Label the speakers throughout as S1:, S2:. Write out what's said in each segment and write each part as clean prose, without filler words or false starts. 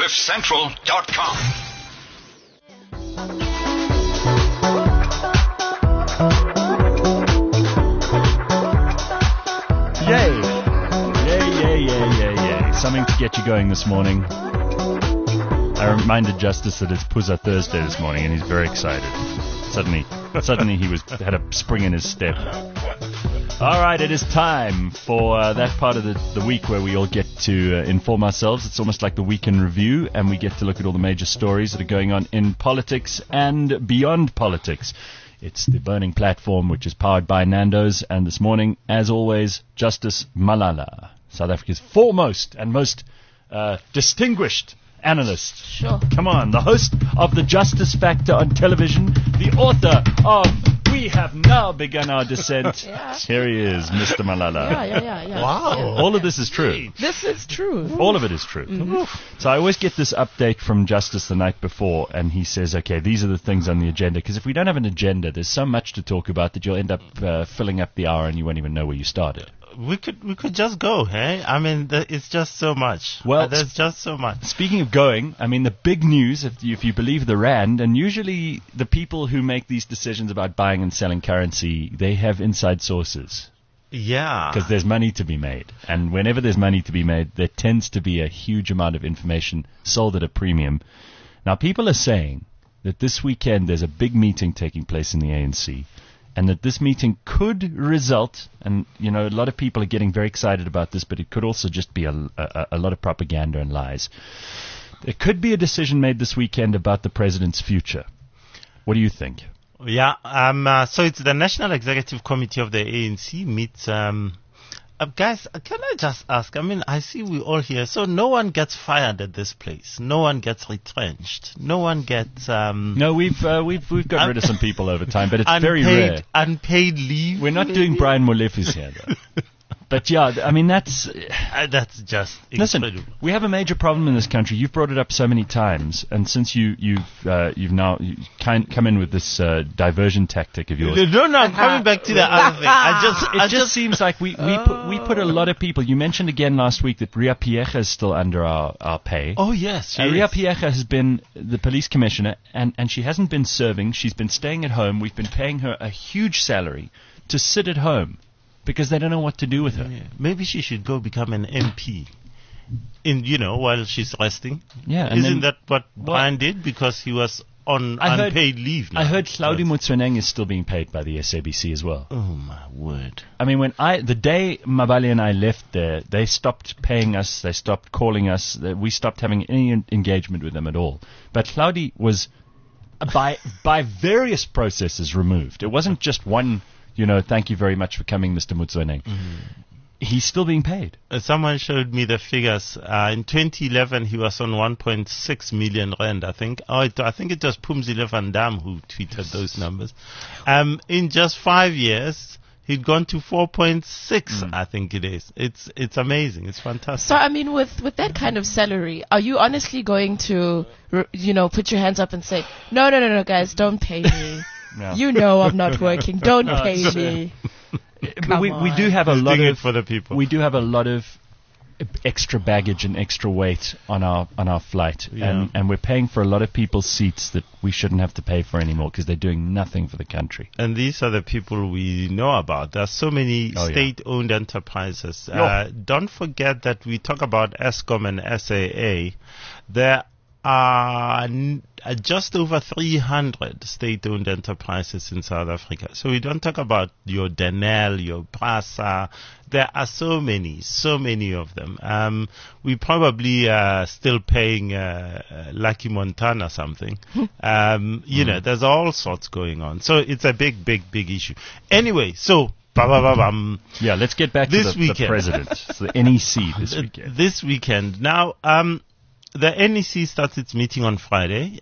S1: CliffCentral.com.
S2: Yay. Something to get you going this morning. I reminded Justice that it's Puza Thursday this morning, and he's very excited. Suddenly he had a spring in his step. All right, it is time for that part of the week where we all get to inform ourselves. It's almost like the week in review, and we get to look at all the major stories that are going on in politics and beyond politics. It's the Burning Platform, which is powered by Nando's, and this morning, as always, Justice Malala, South Africa's foremost and most distinguished analyst.
S3: Sure.
S2: Come on, the host of the Justice Factor on television, the author of We Have Now Begun Our Descent.
S3: Yeah.
S2: Here he is, Mr. Malala.
S3: Yeah.
S4: Wow.
S2: All of this is true.
S3: This is true.
S2: All of it is true. Mm-hmm. So I always get this update from Justice the night before, and he says, okay, these are the things on the agenda. Because if we don't have an agenda, there's so much to talk about that you'll end up filling up the hour and you won't even know where you started.
S4: We could just go, hey? I mean, it's just so much.
S2: Well,
S4: there's just so much.
S2: Speaking of going, I mean, the big news, if you believe the Rand, and usually the people who make these decisions about buying and selling currency, they have inside sources.
S4: Yeah.
S2: Because there's money to be made. And whenever there's money to be made, there tends to be a huge amount of information sold at a premium. Now, people are saying that this weekend there's a big meeting taking place in the ANC, and that this meeting could result, and, you know, a lot of people are getting very excited about this, but it could also just be a lot of propaganda and lies. There could be a decision made this weekend about the president's future. What do you think?
S4: Yeah, so it's the National Executive Committee of the ANC meets, guys, can I just ask, I mean, I see we all here, so no one gets fired at this place. No one gets retrenched. No one gets,
S2: No, we've got rid of some people over time, but it's very rare.
S4: Unpaid leave.
S2: We're not doing Brian Molefis here, though. But yeah, I mean, that's
S4: just
S2: listen,
S4: incredible.
S2: We have a major problem in this country. You've brought it up so many times, and since you've now come in with this diversion tactic of yours.
S4: No, I'm coming back to the other thing.
S2: It just seems like we put a lot of people. You mentioned again last week that Ria Piecha is still under our pay.
S4: Oh yes,
S2: Ria Piecha has been the police commissioner, and she hasn't been serving. She's been staying at home. We've been paying her a huge salary to sit at home, because they don't know what to do with her.
S4: Yeah. Maybe she should go become an MP, while she's resting.
S2: Yeah,
S4: isn't that what Brian did? Because he was on unpaid leave now.
S2: I heard Hlaudi Motsoeneng is still being paid by the SABC as well.
S4: Oh my word!
S2: I mean, the day Mabali and I left there, they stopped paying us. They stopped calling us. We stopped having any engagement with them at all. But Hlaudi was by various processes removed. It wasn't just one. Thank you very much for coming, Mr. Motsoeneng. Mm-hmm. He's still being paid.
S4: Someone showed me the figures. In 2011, he was on 1.6 million rand, I think. I think it was Pumzile van Dam who tweeted those numbers. In just 5 years, he'd gone to 4.6, I think it is. It's amazing. It's fantastic.
S3: So, I mean, with that kind of salary, are you honestly going to, put your hands up and say, no, guys, don't pay me. No. I'm not working. Don't pay me.
S2: We do have a lot of
S4: for the people.
S2: We do have a lot of extra baggage and extra weight on our flight, and we're paying for a lot of people's seats that we shouldn't have to pay for anymore because they're doing nothing for the country.
S4: And these are the people we know about. There are so many state-owned enterprises. Don't forget that we talk about Eskom and SAA. There are just over 300 state-owned enterprises in South Africa. So we don't talk about your Denel, your Prasa. There are so many of them. We probably still paying Lucky Montana something. There's all sorts going on. So it's a big issue. Anyway, so
S2: yeah, let's get back to the president. It's the NEC this weekend.
S4: This weekend. Now, the NEC starts its meeting on Friday,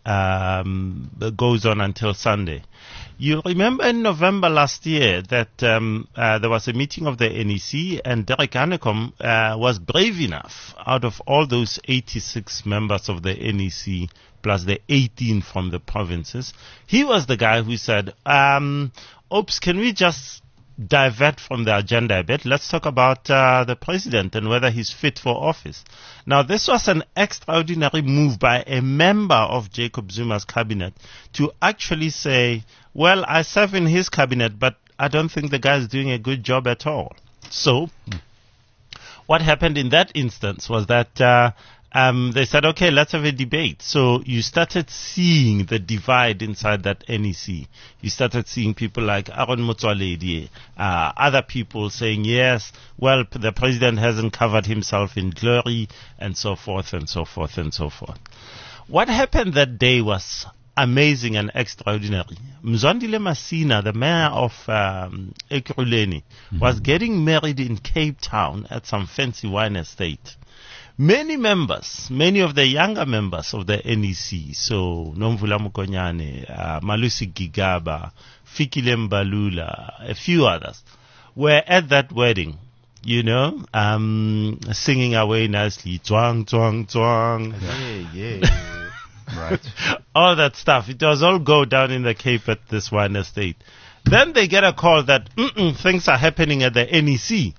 S4: goes on until Sunday. You remember in November last year that there was a meeting of the NEC, and Derek Hanekom was brave enough, out of all those 86 members of the NEC, plus the 18 from the provinces, he was the guy who said, oops, can we just divert from the agenda a bit. Let's talk about the president and whether he's fit for office. Now, this was an extraordinary move by a member of Jacob Zuma's cabinet to actually say, well, I serve in his cabinet, but I don't think the guy is doing a good job at all. So, what happened in that instance was that they said, okay, let's have a debate. So you started seeing the divide inside that NEC. You started seeing people like Aaron Motsoaledi, other people saying, yes, well, the president hasn't covered himself in glory, and so forth, and so forth, and so forth. What happened that day was amazing and extraordinary. Mzwandile Masina, the mayor of Ekurhuleni, was getting married in Cape Town at some fancy wine estate. Many of the younger members of the NEC, so Nomvula Mokonyane, Malusi Gigaba, Fikile Mbalula, a few others, were at that wedding, singing away nicely, twang, twang, twang.
S2: Yeah. Right.
S4: All that stuff. It was all go down in the Cape at this wine estate. Then they get a call that things are happening at the NEC.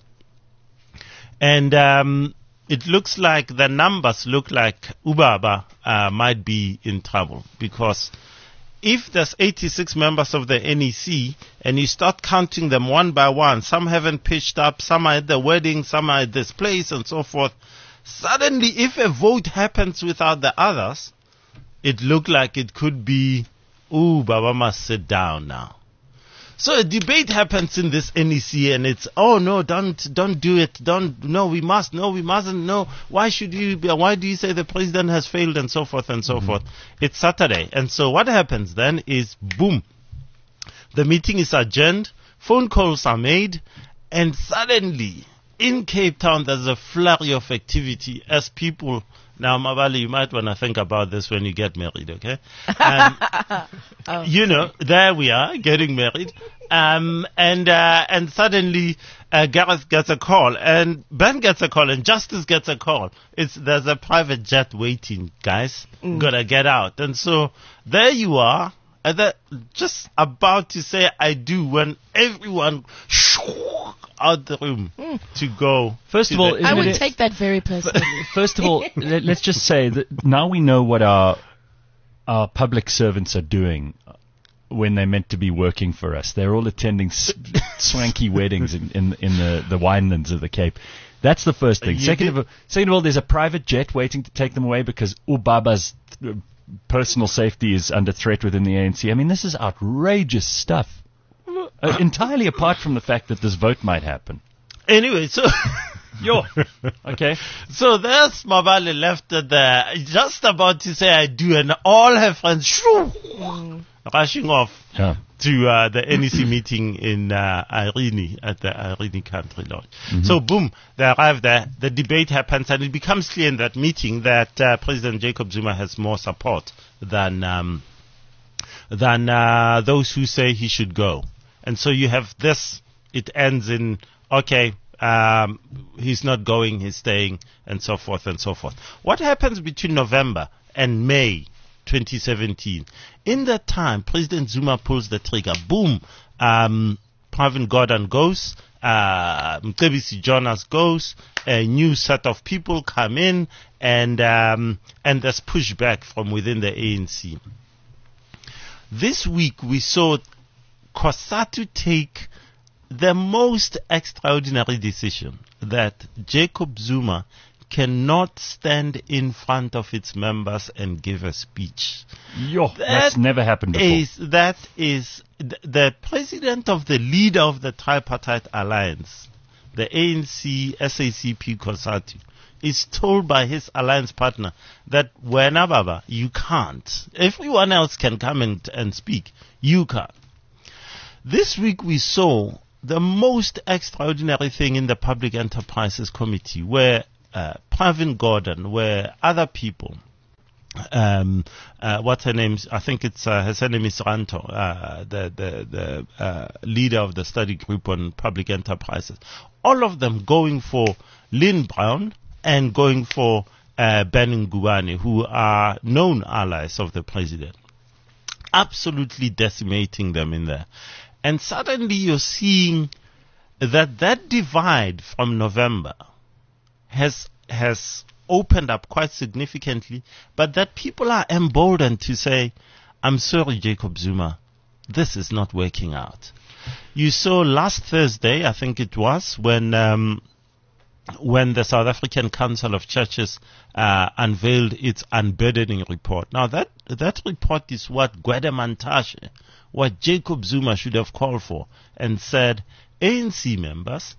S4: And it looks like the numbers look like Ubaba might be in trouble, because if there's 86 members of the NEC and you start counting them one by one, some haven't pitched up, some are at the wedding, some are at this place and so forth, suddenly if a vote happens without the others, it looked like it could be, Baba must sit down now. So a debate happens in this NEC and it's, oh no, don't do it, we mustn't, no, why do you say the president has failed and so forth and so forth. It's Saturday. And so what happens then is, boom, the meeting is adjourned, phone calls are made, and suddenly in Cape Town there's a flurry of activity as people. Now, Mabali, you might want to think about this when you get married, okay? There we are, getting married. And suddenly, Gareth gets a call, and Ben gets a call, and Justice gets a call. There's a private jet waiting, guys. Gotta get out. And so, there you are, just about to say I do, when everyone out the room to go.
S2: First of all,
S3: I would take that very personally.
S2: First of all, let's just say that now we know what our public servants are doing when they're meant to be working for us. They're all attending swanky weddings in the winelands of the Cape. That's the first thing. Second of all, there's a private jet waiting to take them away because Ubaba's personal safety is under threat within the ANC. I mean, this is outrageous stuff. Entirely apart from the fact that this vote might happen.
S4: Anyway, so
S2: okay.
S4: So there's Mabali left there, just about to say I do, and all her friends rushing off to the NEC meeting in Irene at the Irene Country Lodge. So boom, they arrive there. The debate happens, and it becomes clear in that meeting that President Jacob Zuma has more support than those who say he should go. And so you have this, it ends in, okay, he's not going, he's staying, and so forth and so forth. What happens between November and May 2017? In that time, President Zuma pulls the trigger. Boom, Pravin Gordhan goes, Mcebisi Jonas goes, a new set of people come in, and there's pushback from within the ANC. This week we saw COSATU take the most extraordinary decision that Jacob Zuma cannot stand in front of its members and give a speech.
S2: That's never happened before.
S4: That is the president of the leader of the tripartite alliance, the ANC, SACP, COSATU, is told by his alliance partner that Wena Baba, you can't. Everyone else can come and speak. You can't. This week we saw the most extraordinary thing in the Public Enterprises Committee, where Pravin Gordhan, where other people, what's her name? I think it's her name is Ranto, the leader of the study group on public enterprises. All of them going for Lynn Brown and going for Ben Ngubane, who are known allies of the president, absolutely decimating them in there. And suddenly you're seeing that divide from November has opened up quite significantly, but that people are emboldened to say, I'm sorry, Jacob Zuma, this is not working out. You saw last Thursday, I think it was, when the South African Council of Churches unveiled its unburdening report. Now that report is what Gwede Mantashe, what Jacob Zuma should have called for and said, ANC members,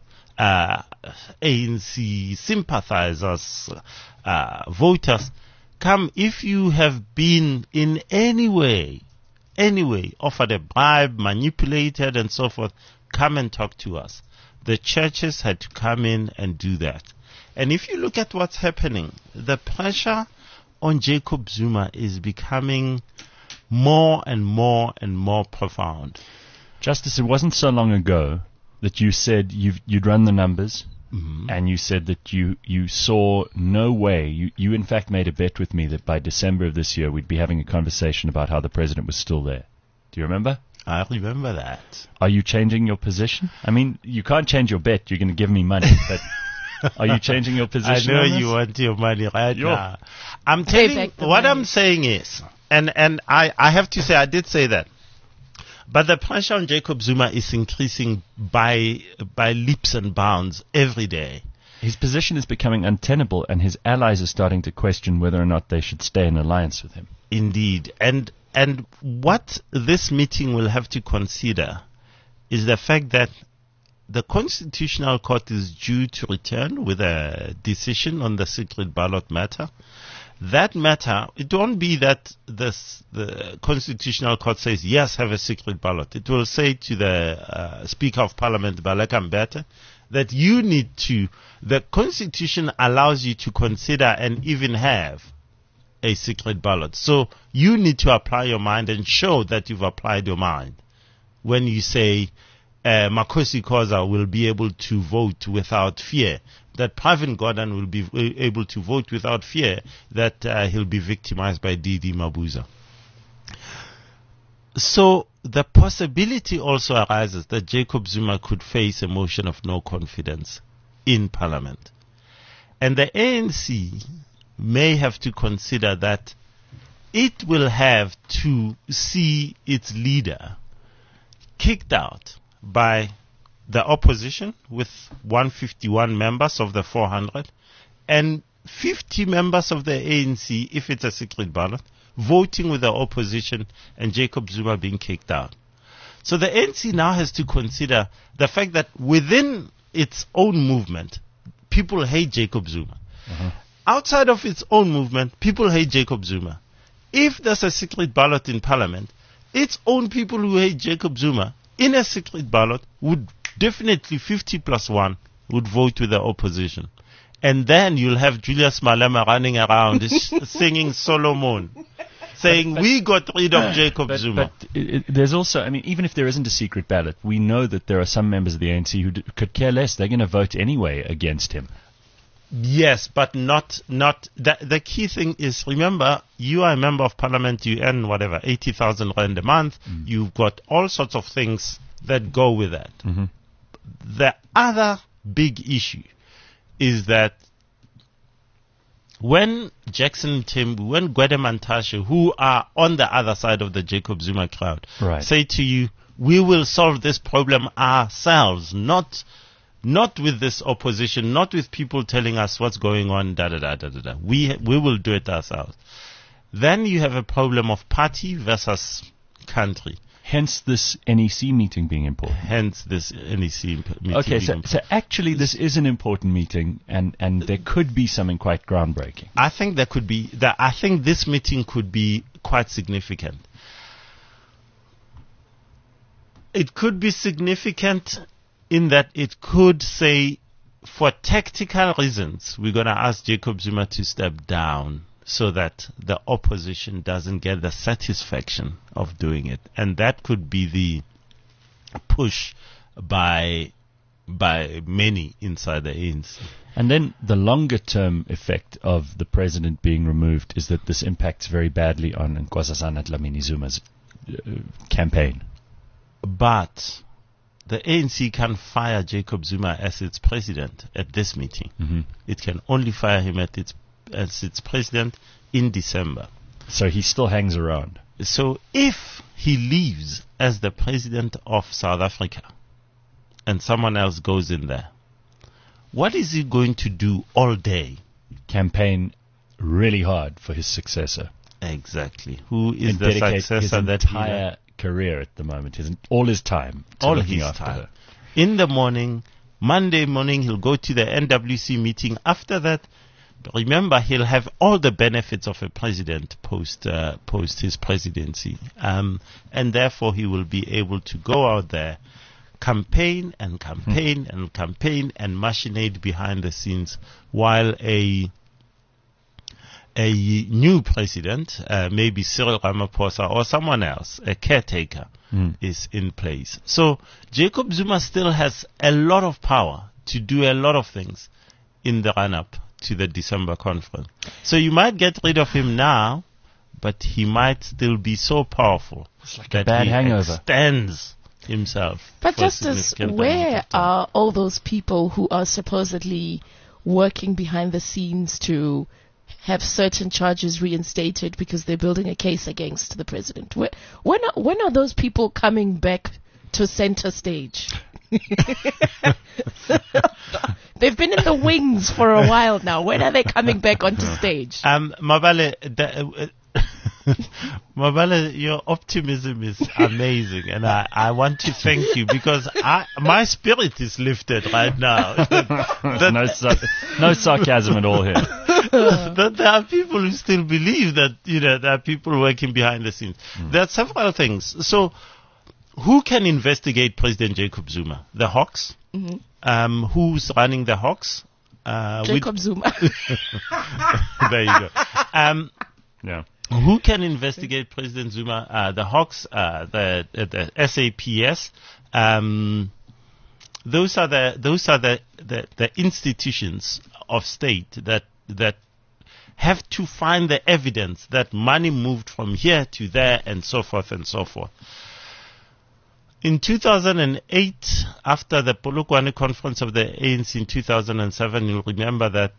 S4: ANC sympathizers, voters, come, if you have been in any way offered a bribe, manipulated and so forth, come and talk to us. The churches had to come in and do that. And if you look at what's happening, the pressure on Jacob Zuma is becoming more and more and more profound.
S2: Justice, it wasn't so long ago that you said you'd run the numbers, and you said that you saw no way. You in fact made a bet with me that by December of this year we'd be having a conversation about how the president was still there. Do you remember?
S4: I remember that.
S2: Are you changing your position? I mean, you can't change your bet. You're going to give me money, but are you changing your position?
S4: I know you want your money right now. I'm telling what I'm saying is, and I have to say, I did say that, but the pressure on Jacob Zuma is increasing by leaps and bounds every day.
S2: His position is becoming untenable, and his allies are starting to question whether or not they should stay in alliance with him.
S4: Indeed. And what this meeting will have to consider is the fact that the Constitutional Court is due to return with a decision on the secret ballot matter. That matter, it won't be that the Constitutional Court says, yes, have a secret ballot. It will say to the Speaker of Parliament, Baleka Mbete, that you need to, the Constitution allows you to consider and even have a secret ballot. So you need to apply your mind and show that you've applied your mind when you say Makosi Khoza will be able to vote without fear, that Pravin Gordhan will be able to vote without fear that he'll be victimized by Didi Mabuza. So the possibility also arises that Jacob Zuma could face a motion of no confidence in Parliament. And the ANC may have to consider that it will have to see its leader kicked out by the opposition with 151 members of the 400 and 50 members of the ANC, if it's a secret ballot, voting with the opposition and Jacob Zuma being kicked out. So the ANC now has to consider the fact that within its own movement, people hate Jacob Zuma. Outside of its own movement, people hate Jacob Zuma. If there's a secret ballot in Parliament, its own people who hate Jacob Zuma in a secret ballot would definitely 50+1 would vote with the opposition. And then you'll have Julius Malema running around singing Solomon, saying, we got rid of Jacob Zuma.
S2: But there's also, I mean, even if there isn't a secret ballot, we know that there are some members of the ANC who could care less. They're going to vote anyway against him.
S4: Yes, but not the key thing is, remember, you are a member of Parliament, you earn whatever, 80,000 rand a month. You've got all sorts of things that go with that. The other big issue is that when Jackson Mthembu, when Gwede Mantashe, who are on the other side of the Jacob Zuma crowd, say to you, we will solve this problem ourselves, not with this opposition, not with people telling us what's going on, We will do it ourselves. Then you have a problem of party versus country.
S2: Hence this NEC meeting being important.
S4: Okay,
S2: so actually this is an important meeting, and there could be something quite groundbreaking.
S4: I think there could be. I think this meeting could be quite significant. It could be significant in that it could say, for tactical reasons, we're going to ask Jacob Zuma to step down so that the opposition doesn't get the satisfaction of doing it. And that could be the push by many inside the ANC.
S2: And then the longer term effect of the president being removed is that this impacts very badly on Nkosazana Dlamini Zuma's campaign.
S4: But the ANC can fire Jacob Zuma as its president at this meeting.
S2: Mm-hmm.
S4: It can only fire him as its president in December.
S2: So he still hangs around.
S4: So if he leaves as the president of South Africa and someone else goes in there, what is he going to do all day?
S2: Campaign really hard for his successor.
S4: Exactly. Who is the successor
S2: his
S4: that
S2: entire career at the moment, all his time,
S4: all his time. In the morning, Monday morning, he'll go to the NWC meeting. After that, remember, he'll have all the benefits of a president post his presidency, and therefore he will be able to go out there, campaign and machinate behind the scenes while a new president, maybe Cyril Ramaphosa or someone else, a caretaker, is in place. So Jacob Zuma still has a lot of power to do a lot of things in the run-up to the December conference. So you might get rid of him now, but he might still be so powerful
S2: that a bad hangover
S4: extends himself.
S3: But Justice, where are all those people who are supposedly working behind the scenes to have certain charges reinstated because they're building a case against the president? When are those people coming back to center stage? They've been in the wings for a while now. When are they coming back onto stage?
S4: Mabale, your optimism is amazing, and I want to thank you because my spirit is lifted right now.
S2: No sarcasm at all here.
S4: That there are people who still believe that there are people working behind the scenes. There are several things. So, who can investigate President Jacob Zuma? The Hawks.
S3: Mm-hmm.
S4: Who's running the Hawks?
S3: Jacob Zuma.
S4: There you go.
S2: Yeah.
S4: Who can investigate President Zuma? The Hawks, the SAPS. Those are the institutions of state that have to find the evidence that money moved from here to there and so forth and so forth. In 2008, after the Polokwane conference of the ANC in 2007, you'll remember that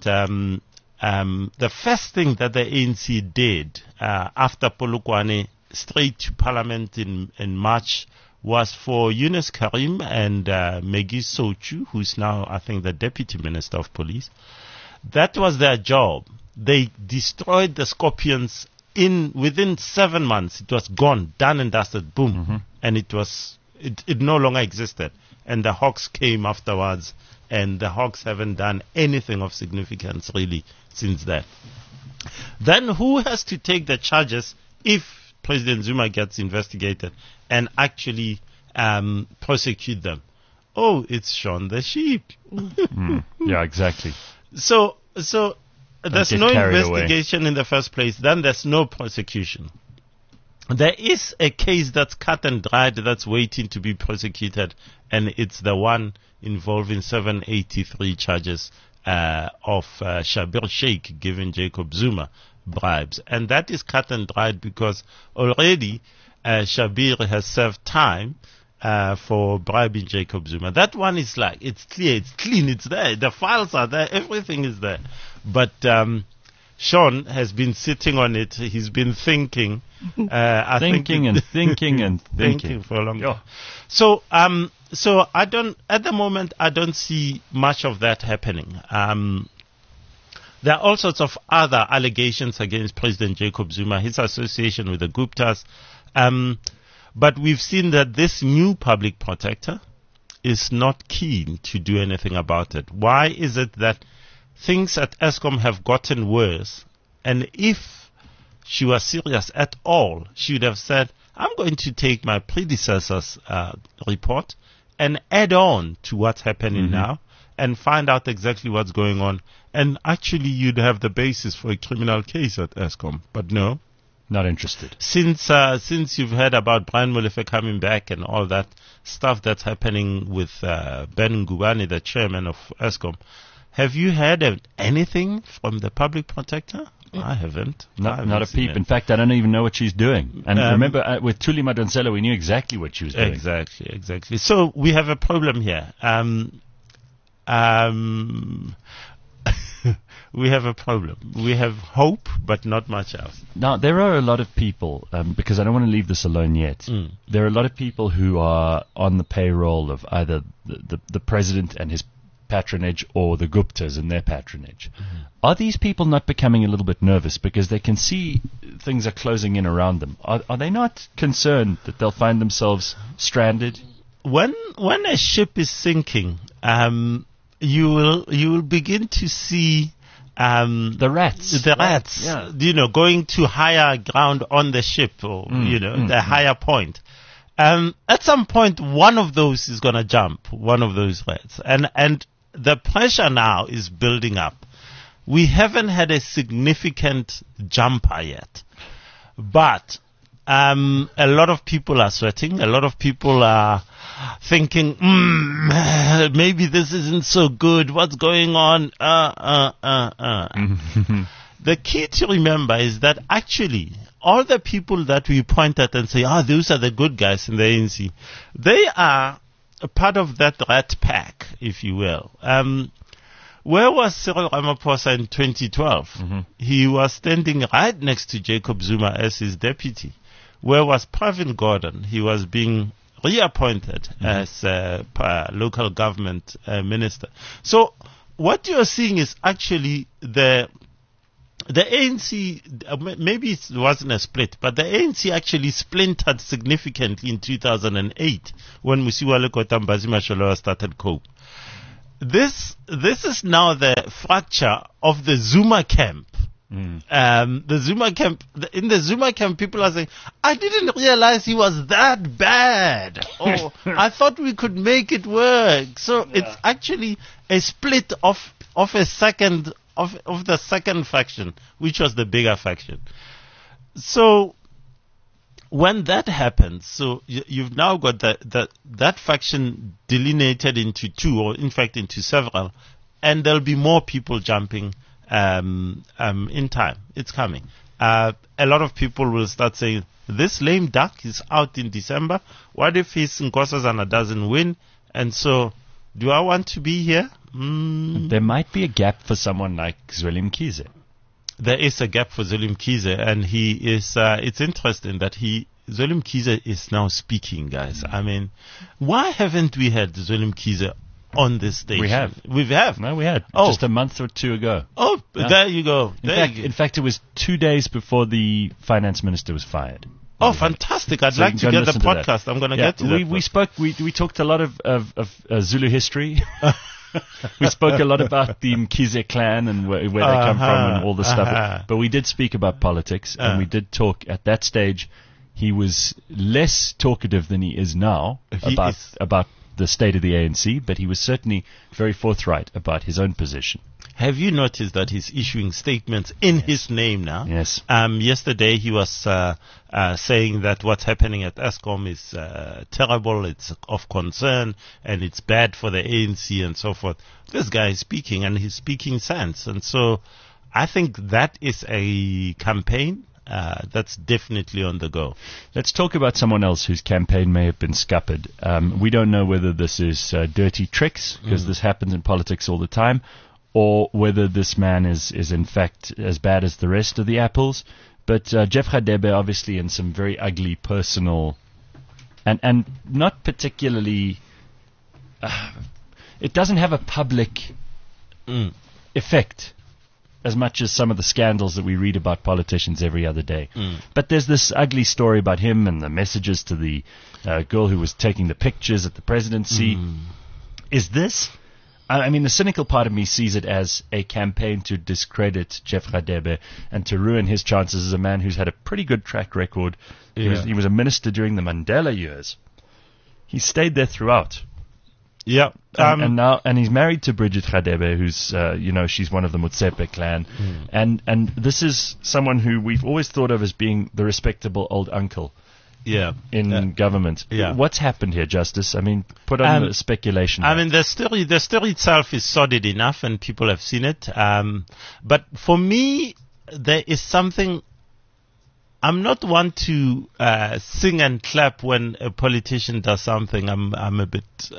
S4: the first thing that the ANC did after Polokwane, straight to Parliament in March, was for Yunus Karim and Maggie Sochu, who's now, I think, the Deputy Minister of Police. That was their job. They destroyed the Scorpions within 7 months. It was gone, done and dusted, boom.
S2: Mm-hmm.
S4: And it no longer existed. And the Hawks came afterwards, and the Hawks haven't done anything of significance really since then. Then who has to take the charges if President Zuma gets investigated and actually prosecute them? Oh, it's Shaun the Sheep.
S2: Yeah, exactly.
S4: So there's no investigation in the first place. Then there's no prosecution. There is a case that's cut and dried that's waiting to be prosecuted, and it's the one involving 783 charges of Schabir Shaik giving Jacob Zuma bribes. And that is cut and dried because already Schabir has served time for bribing Jacob Zuma. That one is like, it's clear, it's clean, it's there. The files are there, everything is there. But Shaun has been sitting on it. He's been thinking.
S2: Thinking
S4: for a long time. So I don't, at the moment, I don't see much of that happening. There are all sorts of other allegations against President Jacob Zuma, his association with the Guptas. But we've seen that this new public protector is not keen to do anything about it. Why is it that things at Eskom have gotten worse? And if she was serious at all, she would have said, I'm going to take my predecessor's report and add on to what's happening now and find out exactly what's going on. And actually, you'd have the basis for a criminal case at Eskom. But no.
S2: Not interested.
S4: Since you've heard about Brian Molefe coming back and all that stuff that's happening with Ben Ngubane, the chairman of Eskom, have you heard of anything from the public protector? I haven't.
S2: Not a peep. In fact, I don't even know what she's doing. And remember, with Thuli Madonsela, we knew exactly what she was doing.
S4: Exactly. So we have a problem here. We have a problem. We have hope, but not much else.
S2: Now, there are a lot of people, because I don't want to leave this alone yet. There are a lot of people who are on the payroll of either the president and his patronage or the Guptas and their patronage. Are these people not becoming a little bit nervous because they can see things are closing in around them? Are they not concerned that they'll find themselves stranded?
S4: When a ship is sinking, you will begin to see
S2: the rats,
S4: yeah. Going to higher ground on the ship, or the higher point. At some point, one of those is going to jump, one of those rats, and the pressure now is building up. We haven't had a significant jumper yet, but a lot of people are sweating. A lot of people are thinking, maybe this isn't so good. What's going on? The key to remember is that actually all the people that we point at and say, those are the good guys in the ANC, they are a part of that rat pack, if you will. Where was Cyril Ramaphosa in 2012? He was standing right next to Jacob Zuma as his deputy. Where was Pravin Gordhan? He was being reappointed as local government minister. So what you're seeing is actually the ANC, maybe it wasn't a split, but the ANC actually splintered significantly in 2008 when Musiwale Kota-Mbazima Masholowa started COPE. This is now the fracture of the Zuma camp. The Zuma camp, in the Zuma camp, people are saying, I didn't realize he was that bad. Or I thought we could make it work. So it's actually a split of the second faction, which was the bigger faction. So when that happens, so you've now got that faction delineated into two, or in fact into several, and there'll be more people jumping in time. It's coming. A lot of people will start saying, this lame duck is out in December. What if his Nkosazana doesn't win? And so, do I want to be here?
S2: There might be a gap for someone like Zweli Mkhize.
S4: There is a gap for Zweli Mkhize, and he is, it's interesting that Zweli Mkhize is now speaking, guys. I mean, why haven't we had Zweli Mkhize on this stage?
S2: We have. No, we had. Just a month or two ago.
S4: Oh, yeah. There you go.
S2: In fact, it was 2 days before the finance minister was fired.
S4: Oh, fantastic. I'd like to get the podcast. I'm going to get to that.
S2: We talked a lot of Zulu history. We spoke a lot about the Mkhize clan and where they come from and all this stuff. But we did speak about politics, and we did talk at that stage. He was less talkative than he is now about the state of the ANC, but he was certainly very forthright about his own position.
S4: Have you noticed that he's issuing statements in his name now?
S2: Yes.
S4: Yesterday he was saying that what's happening at Eskom is terrible, it's of concern, and it's bad for the ANC and so forth. This guy is speaking, and he's speaking sense. And so I think that is a campaign that's definitely on the go.
S2: Let's talk about someone else whose campaign may have been scuppered. We don't know whether this is dirty tricks, because this happens in politics all the time, or whether this man is in fact as bad as the rest of the apples. But Jeff Radebe, obviously in some very ugly personal and not particularly it doesn't have a public effect as much as some of the scandals that we read about politicians every other day. But there's this ugly story about him and the messages to the girl who was taking the pictures at the presidency. Is this... I mean, the cynical part of me sees it as a campaign to discredit Jeff Radebe and to ruin his chances as a man who's had a pretty good track record.
S4: Yeah.
S2: He was a minister during the Mandela years. He stayed there throughout.
S4: Yeah.
S2: And he's married to Bridget Radebe, who's, she's one of the Motsepe clan. And this is someone who we've always thought of as being the respectable old uncle. In government. What's happened here, Justice? I mean, put on the speculation.
S4: I mean, the story itself is sordid enough, and people have seen it. But for me, there is something. I'm not one to sing and clap when a politician does something. I'm a bit.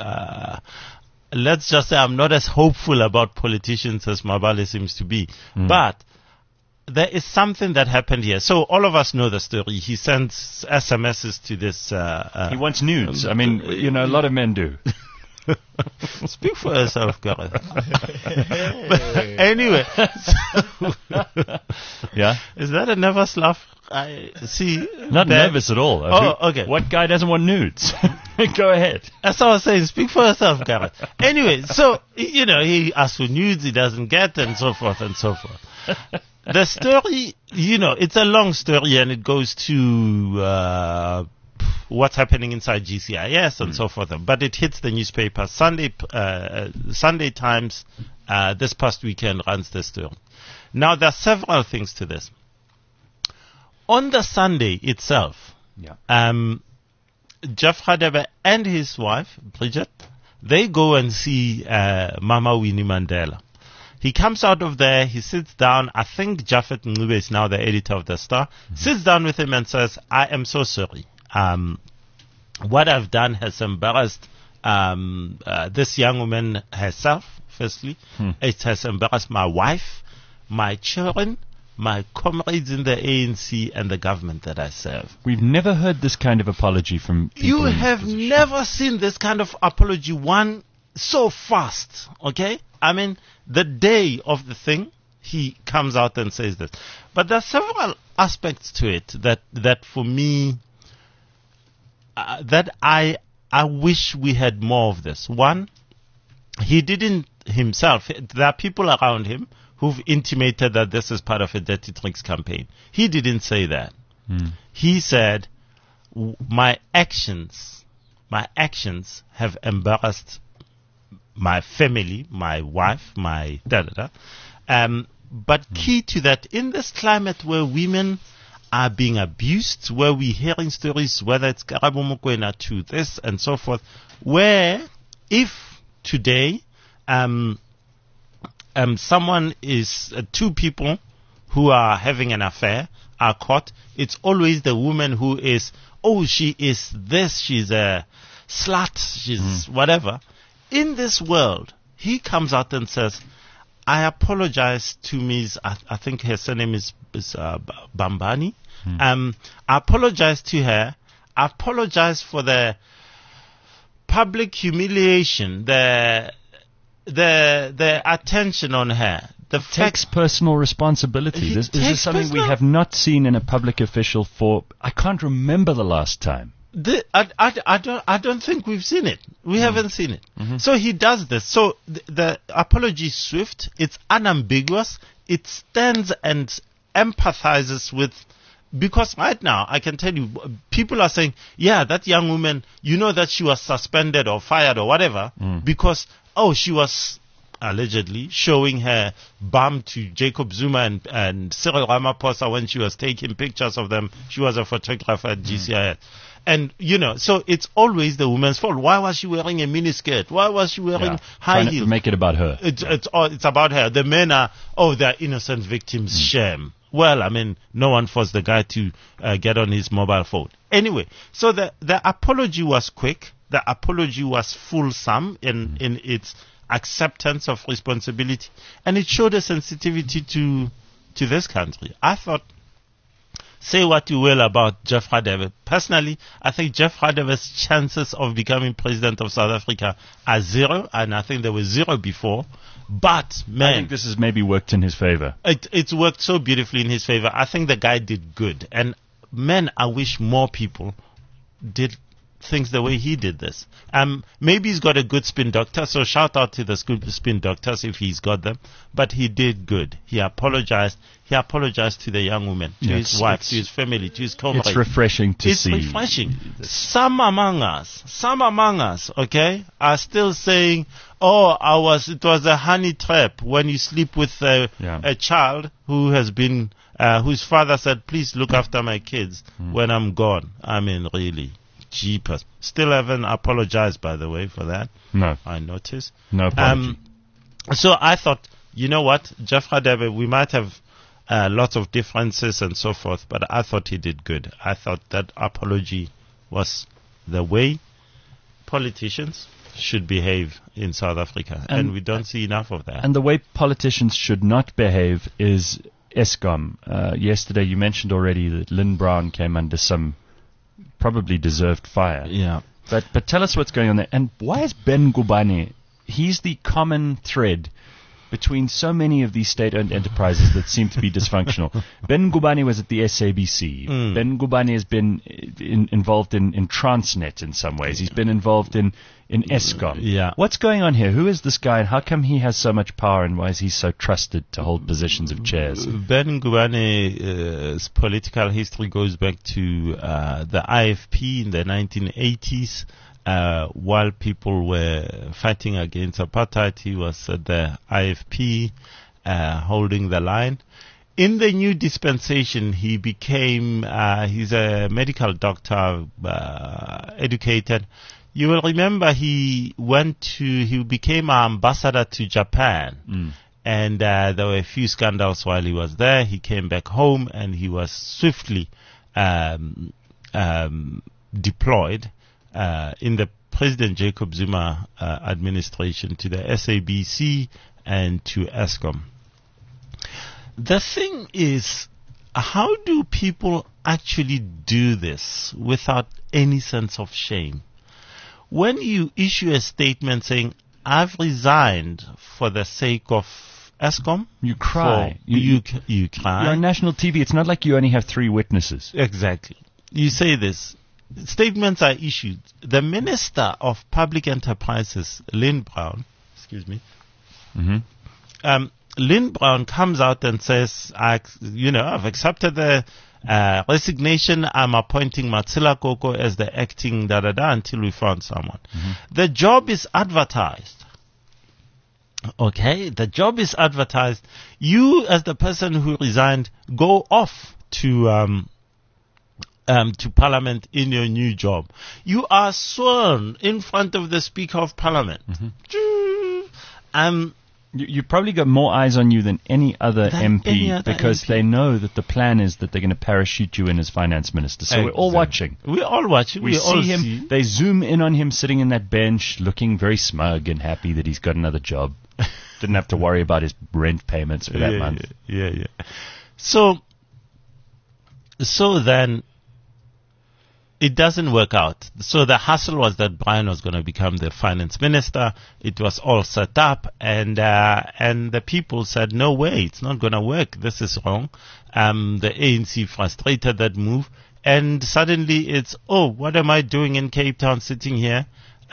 S4: Let's just say I'm not as hopeful about politicians as Mabale seems to be. But there is something that happened here. So all of us know the story. He sends SMSs to this.
S2: He wants nudes. I mean, a lot of men do.
S4: Speak for yourself, Gareth. But anyway.
S2: Yeah?
S4: Is that a nervous laugh? I see.
S2: Not nervous at all.
S4: Okay.
S2: What guy doesn't want nudes? Go ahead.
S4: That's all I was saying. Speak for yourself, Gareth. Anyway, so, he asks for nudes, he doesn't get, and so forth and so forth. The story, it's a long story, and it goes to what's happening inside GCIS and so forth. But it hits the newspaper. Sunday Times this past weekend runs the story. Now, there are several things to this. On the Sunday itself, Jeff Radebe and his wife, Bridget, they go and see Mama Winnie Mandela. He comes out of there, he sits down. I think Japhet Ngube is now the editor of The Star. Sits down with him and says, I am so sorry. What I've done has embarrassed this young woman herself, firstly. It has embarrassed my wife, my children, my comrades in the ANC, and the government that I serve.
S2: We've never heard this kind of apology from people.
S4: You have never seen this kind of apology, one so fast, okay? I mean, the day of the thing, he comes out and says this. But there are several aspects to it that for me, that I wish we had more of this. One, he didn't himself. There are people around him who've intimated that this is part of a dirty tricks campaign. He didn't say that. He said, my actions have embarrassed my family, my wife, my da-da-da. But key to that, in this climate where women are being abused, where we're hearing stories, whether it's Karabo Mokoena to this and so forth, where if today someone is, two people who are having an affair are caught, it's always the woman who is, she is this, she's a slut, she's whatever. In this world, he comes out and says, I apologize to Ms. I think her surname is Bambani. I apologize to her. I apologize for the public humiliation, the attention on her.
S2: Takes personal responsibility. This is something we have not seen in a public official for, I can't remember the last time.
S4: I don't think we've seen it. We haven't seen it. So he does this. So the apology is swift. It's unambiguous. It stands and empathizes with, because right now I can tell you, people are saying, yeah, that young woman, that she was suspended or fired or whatever because she was allegedly showing her bum to Jacob Zuma and Cyril Ramaphosa when she was taking pictures of them. She was a photographer at GCIS. And, so it's always the woman's fault. Why was she wearing a miniskirt? Why was she wearing high heels?
S2: To make it about her.
S4: It's about her. The men are, they're innocent victims. Shame. Well, I mean, no one forced the guy to get on his mobile phone. Anyway, so the apology was quick. The apology was fulsome in its acceptance of responsibility. And it showed a sensitivity to this country. I thought, say what you will about Jeff Radebe. Personally, I think Jeff Radebe's chances of becoming president of South Africa are zero, and I think they were zero before. But, man,
S2: I think this has maybe worked in his favor.
S4: It's worked so beautifully in his favor. I think the guy did good. And, man, I wish more people did things the way he did this. Maybe he's got a good spin doctor, so shout out to the spin doctors if he's got them. But he did good. He apologized. He apologized to the young woman, to his wife, to his family, to his comrades.
S2: It's refreshing to see.
S4: It's refreshing. Some among us, okay, are still saying, it was a honey trap when you sleep with a child who has been, whose father said, please look after my kids when I'm gone. I mean, really. Jeepers. Still haven't apologized, by the way, for that.
S2: No.
S4: I noticed.
S2: No apology.
S4: So I thought, you know what, Jeff Radebe, we might have lots of differences and so forth, but I thought he did good. I thought that apology was the way politicians should behave in South Africa, and we don't see enough of that.
S2: And the way politicians should not behave is Eskom. Yesterday you mentioned already that Lynn Brown came under some probably deserved fire.
S4: Yeah.
S2: But tell us what's going on there. And why is Ben Ngubane, he's the common thread between so many of these state-owned enterprises that seem to be dysfunctional. Ben Ngubane was at the SABC. Ben Ngubane has been involved in Transnet in some ways. He's been involved in Eskom.
S4: Yeah.
S2: What's going on here? Who is this guy, and how come he has so much power, and why is he so trusted to hold positions of chairs?
S4: Ben Ngubane's political history goes back to the IFP in the 1980s. While people were fighting against apartheid, he was at the IFP holding the line. In the new dispensation, he became, he's a medical doctor, educated. You will remember he became an ambassador to Japan. And there were a few scandals while he was there. He came back home and he was swiftly deployed in the President Jacob Zuma administration to the SABC and to Eskom. The thing is, how do people actually do this without any sense of shame? When you issue a statement saying, I've resigned for the sake of Eskom,
S2: you cry.
S4: You cry.
S2: You're on national TV. It's not like you only have 3 witnesses.
S4: Exactly. You say this. Statements are issued. The Minister of Public Enterprises, Lynn Brown, Lynn Brown comes out and says, I've accepted the resignation. I'm appointing Matsila Koko as the acting until we found someone. The job is advertised. Okay, the job is advertised. You, as the person who resigned, go off to Parliament in your new job. You are sworn in front of the Speaker of Parliament.
S2: You probably got more eyes on you than any other MP because they know that the plan is that they're going to parachute you in as finance minister. So we're all watching.
S4: We're all watching.
S2: We see him. They zoom in on him sitting in that bench, looking very smug and happy that he's got another job. Didn't have to worry about his rent payments for that month.
S4: Yeah. So then it doesn't work out. So the hustle was that Brian was going to become the finance minister. It was all set up, and the people said, no way, it's not going to work. This is wrong. The ANC frustrated that move, and suddenly it's, what am I doing in Cape Town sitting here?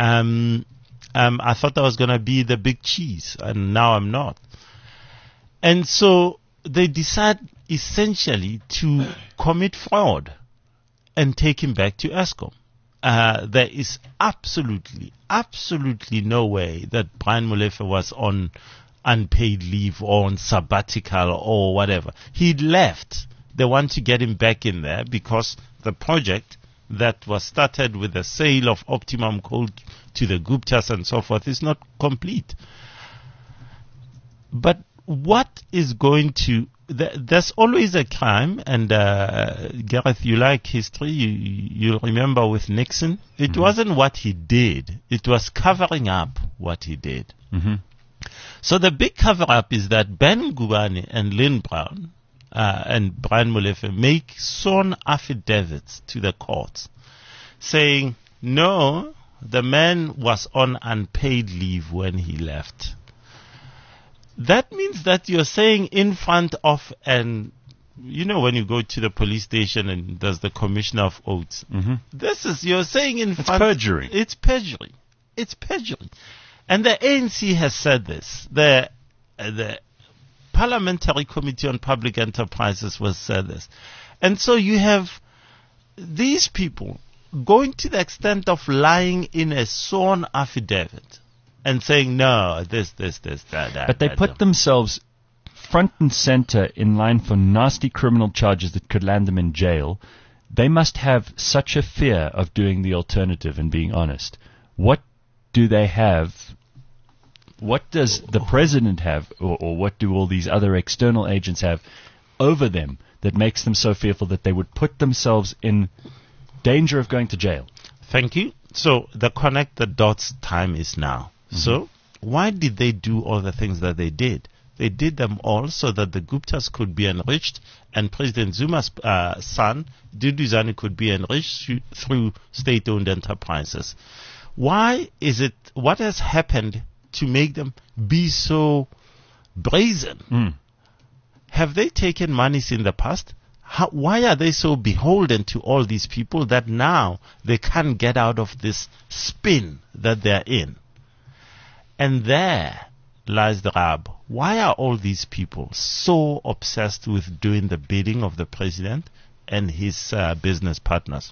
S4: I thought I was going to be the big cheese, and now I'm not. And so they decide essentially to commit fraud and take him back to Eskom. There is absolutely no way that Brian Molefe was on unpaid leave or on sabbatical or whatever. He'd left. They want to get him back in there because the project that was started with the sale of Optimum Coal to the Guptas and so forth is not complete. But what is going to... There's always a crime, and Gareth, you like history, you'll remember with Nixon, it wasn't what he did, it was covering up what he did. So the big cover-up is that Ben Ngubane and Lynn Brown and Brian Molefe make sworn affidavits to the courts saying, no, the man was on unpaid leave when he left. That means that you're saying in front of when you go to the police station and there's the commissioner of oaths, you're saying in front.
S2: It's perjury.
S4: It's perjury. And the ANC has said this. The Parliamentary Committee on Public Enterprises was said this. And so you have these people going to the extent of lying in a sworn affidavit and saying, no, this, that.
S2: But they put themselves front and center in line for nasty criminal charges that could land them in jail. They must have such a fear of doing the alternative and being honest. What do they have? What does the president have, or what do all these other external agents have over them that makes them so fearful that they would put themselves in danger of going to jail?
S4: Thank you. So the connect the dots time is now. Mm-hmm. So why did they do all the things that they did? They did them all so that the Guptas could be enriched and President Zuma's son, Duduzane, could be enriched through state-owned enterprises. Why is it, what has happened to make them be so brazen? Have they taken monies in the past? Why are they so beholden to all these people that now they can't get out of this spin that they're in? And there lies the rub. Why are all these people so obsessed with doing the bidding of the president and his business partners?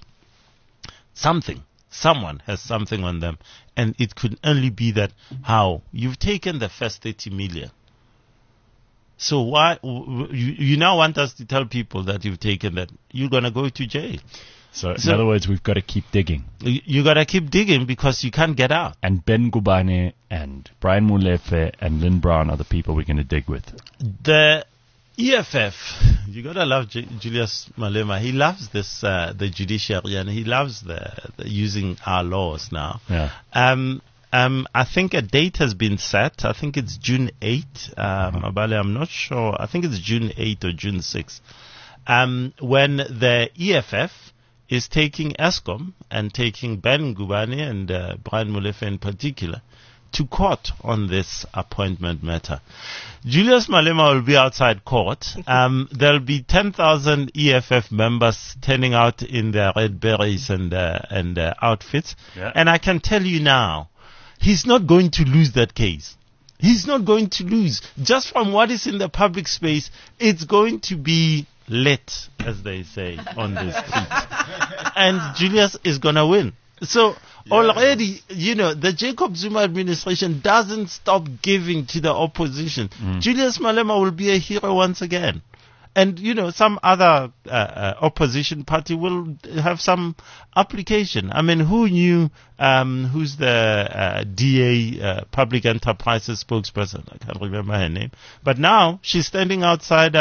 S4: Someone has something on them, and it could only be that how you've taken the first 30 million. So why you now want us to tell people that you've taken that? You're going to go to jail.
S2: So in other words, we've got to keep digging.
S4: You got to keep digging because you can't get out.
S2: And Ben Ngubane and Brian Molefe and Lynn Brown are the people we're going to dig with.
S4: The EFF, you got to love Julius Malema. He loves this, the judiciary, and he loves the using our laws now.
S2: Yeah.
S4: I think a date has been set. I think it's June 8. Mabale, I'm not sure. I think it's June 8 or June 6. When the EFF is taking Eskom and taking Ben Ngubane and Brian Molefe in particular to court on this appointment matter. Julius Malema will be outside court. There'll be 10,000 EFF members turning out in their red berets and outfits. Yeah. And I can tell you now, he's not going to lose that case. He's not going to lose. Just from what is in the public space, it's going to be lit, as they say, on the street. And Julius is going to win. So already, the Jacob Zuma administration doesn't stop giving to the opposition. Julius Malema will be a hero once again. And, some other opposition party will have some application. I mean, who knew who's the DA Public Enterprises spokesperson? I can't remember her name. But now she's standing outside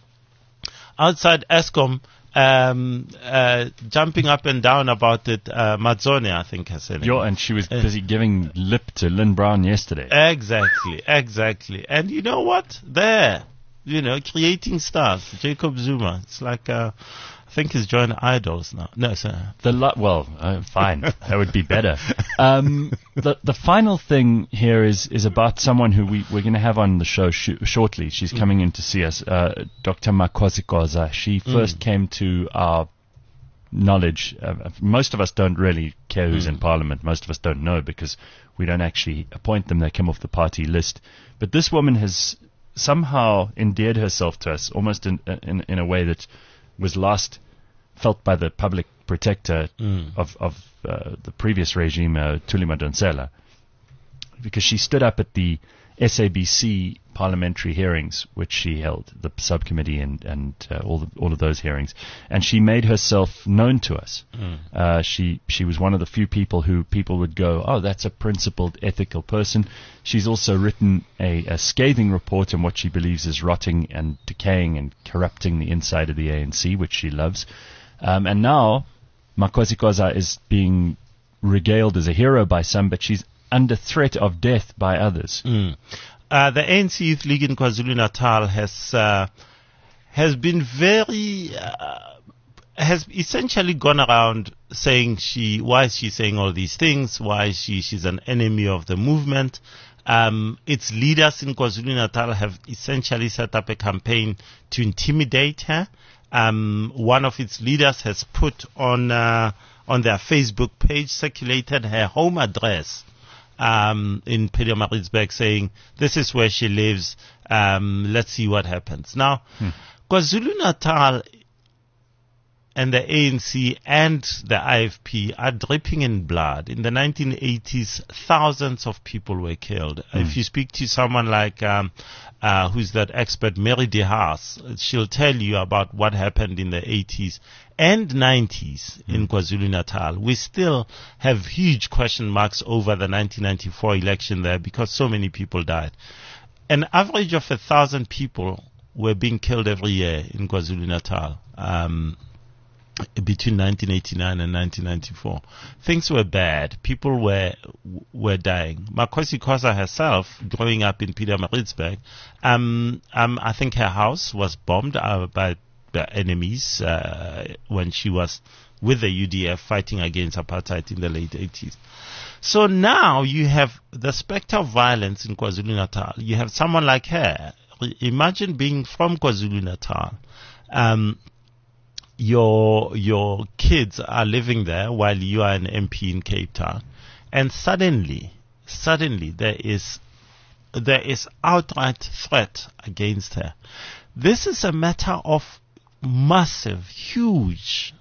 S4: Eskom, jumping up and down about it. Mazzone, I think, has said it.
S2: And she was busy giving lip to Lynn Brown yesterday.
S4: Exactly. And you know what? Creating stars. Jacob Zuma. It's like, I think he's joined Idols now. No, sir.
S2: Fine. That would be better. The final thing here is about someone who we're going to have on the show shortly. She's coming in to see us, Dr. Makhosikoza. She first came to our knowledge. Most of us don't really care who's in Parliament. Most of us don't know because we don't actually appoint them. They come off the party list. But this woman has somehow endeared herself to us, almost in a way that was last felt by the public protector of the previous regime, Thuli Madonsela, because she stood up at the SABC parliamentary hearings, which she held, the subcommittee and all of those hearings, and she made herself known to us. She was one of the few people who people would go, oh, that's a principled, ethical person. She's also written a scathing report on what she believes is rotting and decaying and corrupting the inside of the ANC, which she loves. And now Makhosikoza is being regaled as a hero by some, but she's under threat of death by others.
S4: The ANC Youth League in KwaZulu-Natal has been has essentially gone around saying why is she saying all these things? Why she's an enemy of the movement? Its leaders in KwaZulu-Natal have essentially set up a campaign to intimidate her. One of its leaders has put on their Facebook page, circulated her home address in Pietermaritzburg, saying, this is where she lives, let's see what happens. Now, KwaZulu-Natal and the ANC and the IFP are dripping in blood. In the 1980s, thousands of people were killed. If you speak to someone like, who's that expert, Mary De Haas, she'll tell you about what happened in the 80s and 90s in KwaZulu-Natal. We still have huge question marks over the 1994 election there because so many people died. An average of 1,000 people were being killed every year in KwaZulu-Natal. Between 1989 and 1994, things were bad. People were dying. Makhosi Khoza herself, growing up in Pietermaritzburg, I think her house was bombed by the enemies when she was with the UDF fighting against apartheid in the late 80s. So now you have the specter of violence in KwaZulu-Natal. You have someone like her. Imagine being from KwaZulu-Natal. Your kids are living there while you are an MP in Cape Town, and suddenly there is outright threat against her. This is a matter of massive, huge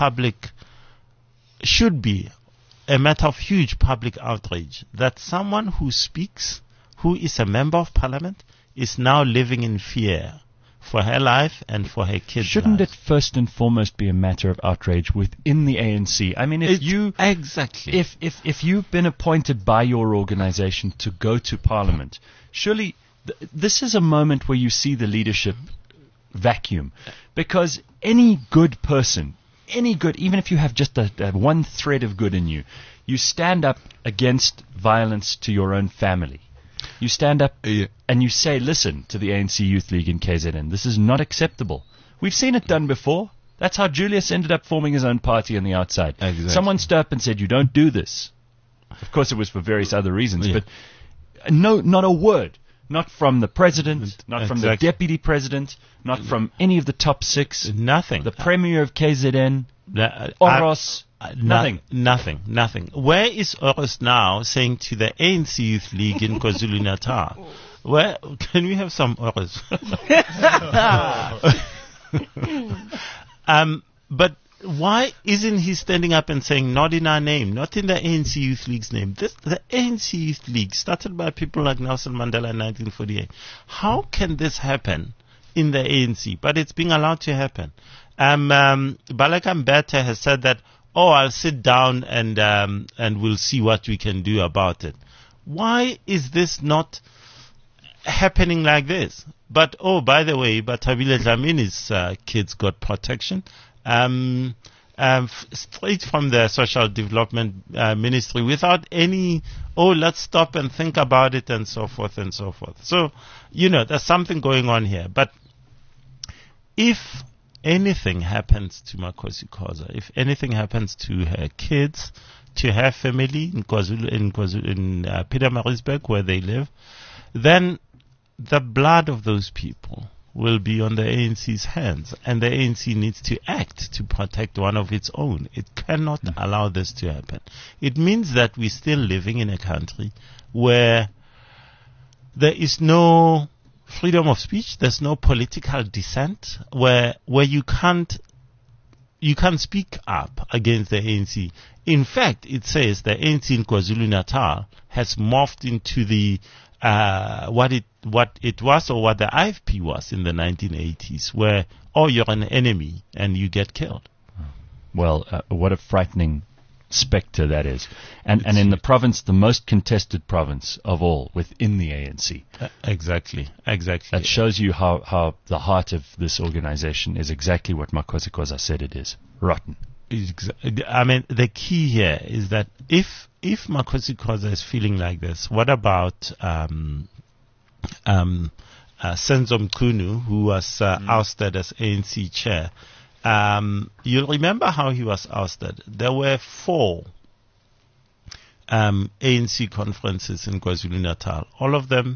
S4: should be a matter of huge public outrage that someone who speaks, who is a member of parliament, is now living in fear for her life and for her kids'
S2: Shouldn't
S4: life.
S2: it first and foremost be a matter of outrage within the ANC? I mean, if you've been appointed by your organization to go to Parliament, surely this is a moment where you see the leadership vacuum, because any good person, even if you have just a one thread of good in you, you stand up against violence to your own family. You stand up and you say, listen, to the ANC Youth League in KZN, this is not acceptable. We've seen it done before. That's how Julius ended up forming his own party on the outside.
S4: Exactly.
S2: Someone stood up and said, you don't do this. Of course, it was for various other reasons, but no, not a word. Not from the president, not from the deputy president, not from any of the top six.
S4: Nothing.
S2: The premier of KZN, Oros. Nothing.
S4: Nothing. Where is Oros now saying to the ANC Youth League in KwaZulu-Natal, where can we have some Oros? But why isn't he standing up and saying, not in our name, not in the ANC Youth League's name? The ANC Youth League, started by people like Nelson Mandela in 1948. How can this happen in the ANC? But it's being allowed to happen. Baleka Mbete has said that, I'll sit down and we'll see what we can do about it. Why is this not happening like this? But, by the way, Tabile Dlamini's kids got protection. Straight from the Social Development Ministry, without any, let's stop and think about it, and so forth and so forth. So, there's something going on here. But if anything happens to Makhosi Khoza, if anything happens to her kids, to her family in Pietermaritzburg, where they live, then the blood of those people will be on the ANC's hands, and the ANC needs to act to protect one of its own. It cannot allow this to happen. It means that we're still living in a country where there is no freedom of speech, there's no political dissent, where you can't speak up against the ANC. In fact, it says the ANC in KwaZulu-Natal has morphed into the what it was, or what the IFP was in the 1980s, where you're an enemy and you get killed.
S2: Well, what a frightening spectre that is, and in the province, the most contested province of all within the ANC.
S4: Exactly.
S2: That shows you how the heart of this organization is exactly what Makhosi Khoza said it is: rotten.
S4: I mean, the key here is that if Makhosi Khoza is feeling like this, what about Senzo Mchunu, who was ousted as ANC chair? You'll remember how he was ousted. There were 4 ANC conferences in KwaZulu-Natal. All of them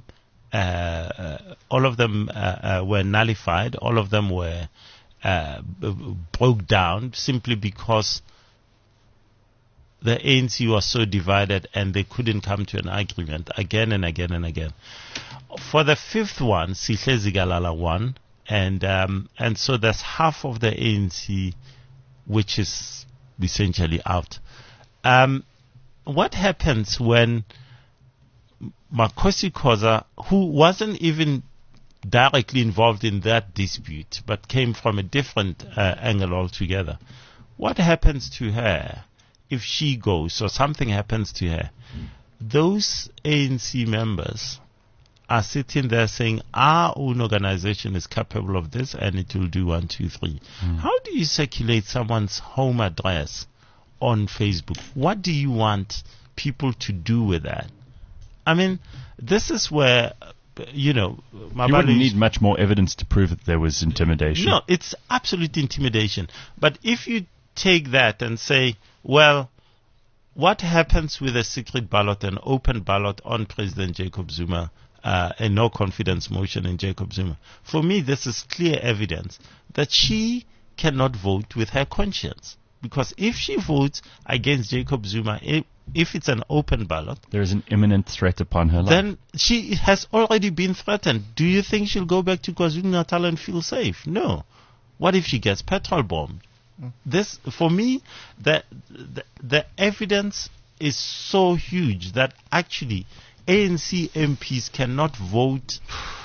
S4: were nullified. All of them were broke down simply because the ANC was so divided and they couldn't come to an agreement again and again and again. For the 5th one, Sihle Zikalala won. And so there's half of the ANC which is essentially out. What happens when Makhosi Khoza, who wasn't even directly involved in that dispute but came from a different angle altogether, what happens to her if she goes or something happens to her? Those ANC members are sitting there saying our own organization is capable of this and it will do 1, 2, 3. How do you circulate someone's home address on Facebook? What do you want people to do with that? I mean, this is where, you wouldn't
S2: need much more evidence to prove that there was intimidation.
S4: No, it's absolute intimidation. But if you take that and say, well, what happens with a secret ballot, an open ballot on President Jacob Zuma, a no confidence motion in Jacob Zuma? For me, this is clear evidence that she cannot vote with her conscience. Because if she votes against Jacob Zuma, if it's an open ballot,
S2: there is an imminent threat upon her life.
S4: Then she has already been threatened. Do you think she'll go back to KwaZulu-Natal and feel safe? No. What if she gets petrol bombed? This, for me, the evidence is so huge that actually ANC MPs cannot vote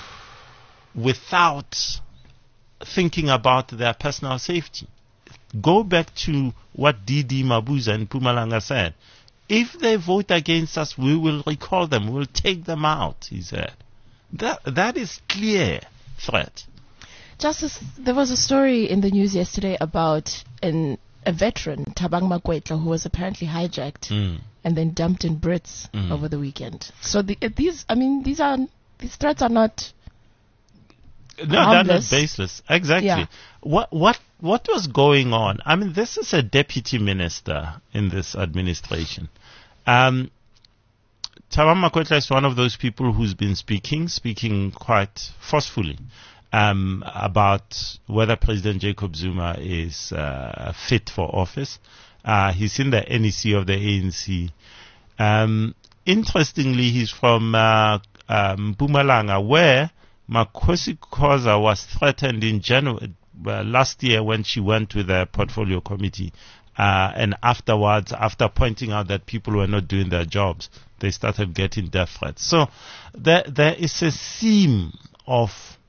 S4: without thinking about their personal safety. Go back to what D.D. Mabuza in Mpumalanga said. If they vote against us, we will recall them. We will take them out, he said. That is clear threat.
S3: Justice, there was a story in the news yesterday about a veteran, Thabang Makwetla, who was apparently hijacked and then dumped in Brits over the weekend. So these threats are not
S4: they're not baseless. Exactly. Yeah. What was going on? I mean, this is a deputy minister in this administration. Thabang Makwetla is one of those people who's been speaking quite forcefully about whether President Jacob Zuma is fit for office. He's in the NEC of the ANC. Interestingly, he's from Mpumalanga, where Makhosi Khoza was threatened in January last year when she went to the portfolio committee, and afterwards, after pointing out that people were not doing their jobs, they started getting death threats. So there is a seam of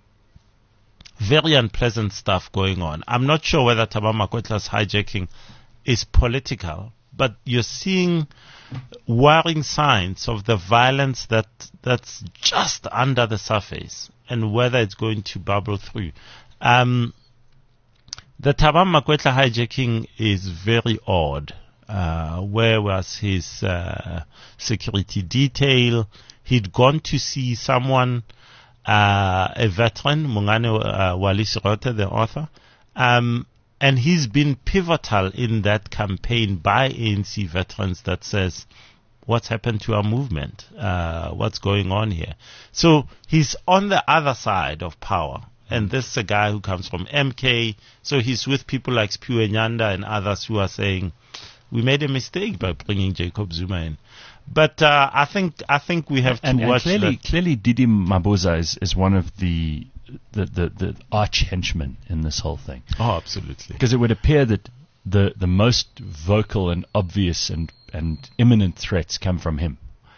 S4: very unpleasant stuff going on. I'm not sure whether Thabang Makwetla's hijacking is political, but you're seeing worrying signs of the violence that's just under the surface and whether it's going to bubble through. The Thabang Makwetla hijacking is very odd. Where was his security detail? He'd gone to see someone, a veteran, Mongane Wali Serote, the author, and he's been pivotal in that campaign by ANC veterans that says, what's happened to our movement? What's going on here? So he's on the other side of power. And this is a guy who comes from MK. So he's with people like Sphiwe Nyanda and others who are saying, we made a mistake by bringing Jacob Zuma in. But I think we have to watch.
S2: Clearly, Didi Mabuza is one of the arch henchmen in this whole thing.
S4: Oh, absolutely.
S2: Because it would appear that the most vocal and obvious and imminent threats come from him.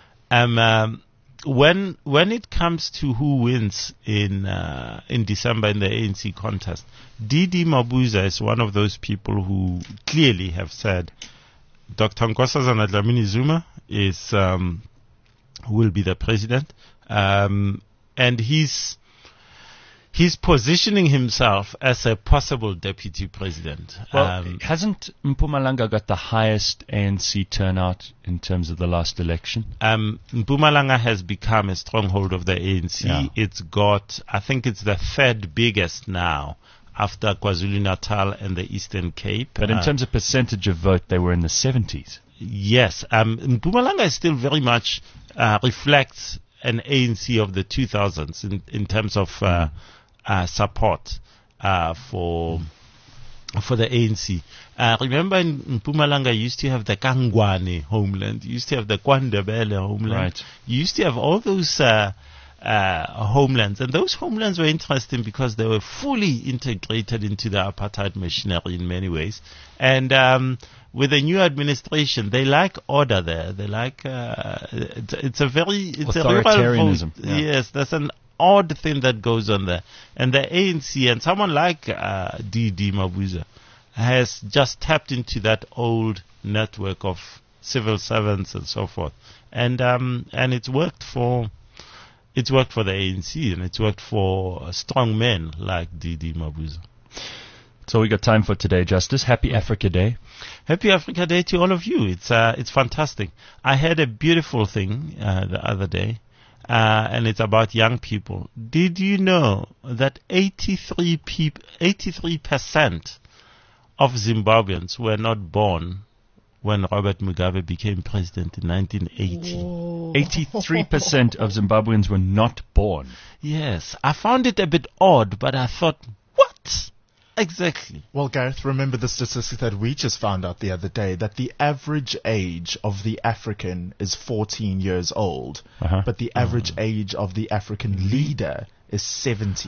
S4: When it comes to who wins in December in the ANC contest, Didi Mabuza is one of those people who clearly have said Dr. Nkosazana Dlamini Zuma will be the president, and he's positioning himself as a possible deputy president.
S2: Well, hasn't Mpumalanga got the highest ANC turnout in terms of the last election?
S4: Mpumalanga has become a stronghold of the ANC. Yeah. It's got, I think it's the third biggest now, after KwaZulu-Natal and the Eastern Cape.
S2: But in terms of percentage of vote, they were in the 70s.
S4: Yes. Mpumalanga still very much reflects an ANC of the 2000s in terms of support for the ANC. Remember in Mpumalanga, you used to have the Kangwane homeland. You used to have the KwaNdebele homeland. Right. You used to have all those homelands. And those homelands were interesting because they were fully integrated into the apartheid machinery in many ways. And with the new administration, they like order there. They like it's a
S2: authoritarianism.
S4: Yeah. Yes, that's an odd thing that goes on there. And the ANC and someone like D.D. Mabuza has just tapped into that old network of civil servants and so forth. And it's worked for It's worked for the ANC, and it's worked for strong men like D.D. Mabuza.
S2: So we got time for today, Justice. Happy Africa Day.
S4: Happy Africa Day to all of you. It's fantastic. I heard a beautiful thing the other day, and it's about young people. Did you know that 83% of Zimbabweans were not born when Robert Mugabe became president in 1980?
S3: Whoa.
S2: 83% of Zimbabweans were not born.
S4: Yes. I found it a bit odd, but I thought, what? Exactly.
S1: Well, Gareth, remember the statistic that we just found out the other day, that the average age of the African is 14 years old, but the average age of the African leader is 70.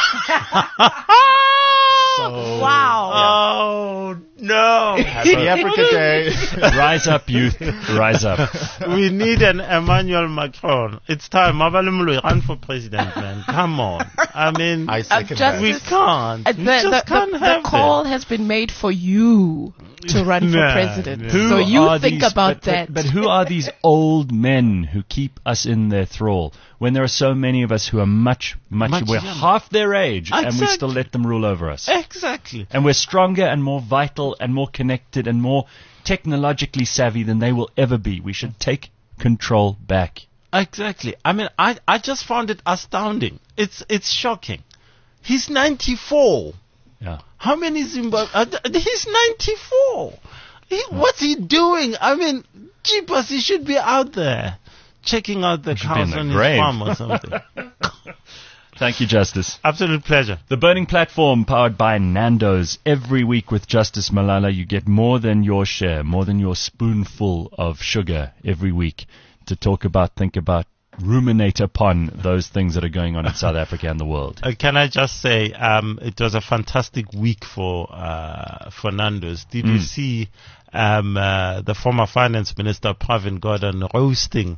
S3: Wow.
S4: Oh, no.
S1: Happy Africa Day.
S2: Rise up, youth. Rise up.
S4: We need an Emmanuel Macron. It's time. Mabalumulu, run for president, man. Come on. I mean,
S1: I second that.
S4: we can't. We just can't have
S3: the call has been made for you to run for president.
S4: no.
S3: So you think about that.
S2: But who are these old men who keep us in their thrall when there are so many of us who are much we're
S4: younger.
S2: half their age and we
S4: Exactly.
S2: still let them rule over us?
S4: Exactly.
S2: And we're stronger and more vital and more connected and more technologically savvy than they will ever be. We should take control back.
S4: Exactly. I mean, I just found it astounding. It's shocking. He's 94.
S2: Yeah.
S4: How many Zimbabwe? He's 94. What's he doing? I mean, jeepers, he should be out there checking out the
S2: should be in
S4: cows
S2: the
S4: on his
S2: grave.
S4: farm or something.
S2: Thank you, Justice.
S4: Absolute pleasure.
S2: The Burning Platform, powered by Nando's. Every week with Justice Malala, you get more than your share, more than your spoonful of sugar every week to talk about, think about, ruminate upon those things that are going on in South Africa and the world.
S4: Can I just say, it was a fantastic week for Nando's. Did you see the former finance minister Pravin Gordhan roasting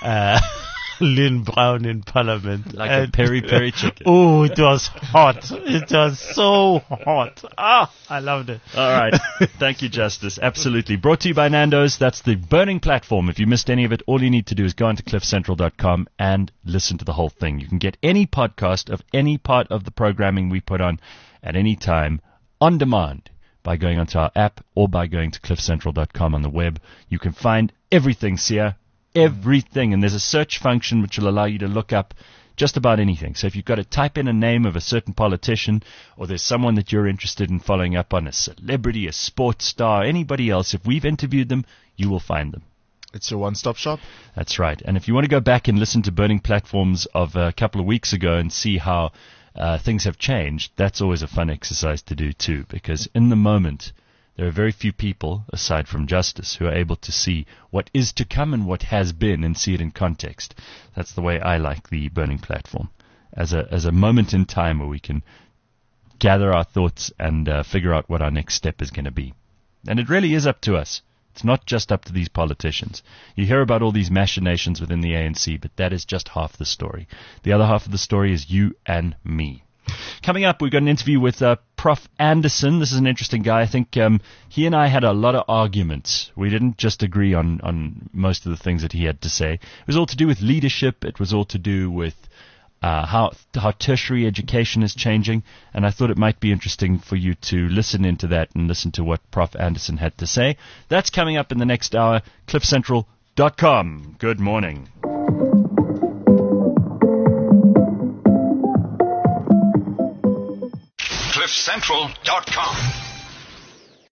S4: Lynn Brown in Parliament?
S2: Like a peri-peri chicken.
S4: Oh, it was hot. It was so hot. Ah, I loved it.
S2: All right. Thank you, Justice. Absolutely. Brought to you by Nando's. That's the Burning Platform. If you missed any of it, all you need to do is go onto cliffcentral.com and listen to the whole thing. You can get any podcast of any part of the programming we put on at any time on demand by going onto our app or by going to cliffcentral.com on the web. You can find everything, Sia. Everything. And there's a search function which will allow you to look up just about anything. So if you've got to type in a name of a certain politician, or there's someone that you're interested in following up on, a celebrity, a sports star, anybody else, if we've interviewed them, you will find them.
S1: It's your one-stop shop.
S2: That's right. And if you want to go back and listen to Burning Platforms of a couple of weeks ago and see how things have changed, that's always a fun exercise to do too, because in the moment, there are very few people, aside from Justice, who are able to see what is to come and what has been and see it in context. That's the way I like the Burning Platform, as a moment in time where we can gather our thoughts and figure out what our next step is going to be. And it really is up to us. It's not just up to these politicians. You hear about all these machinations within the ANC, but that is just half the story. The other half of the story is you and me. Coming up, we've got an interview with Prof. Anderson. This is an interesting guy. I think he and I had a lot of arguments. We didn't just agree on most of the things that he had to say. It was all to do with leadership. It was all to do with how tertiary education is changing. And I thought it might be interesting for you to listen into that and listen to what Prof. Anderson had to say. That's coming up in the next hour. CliffCentral.com. Good morning.
S5: CliffCentral.com.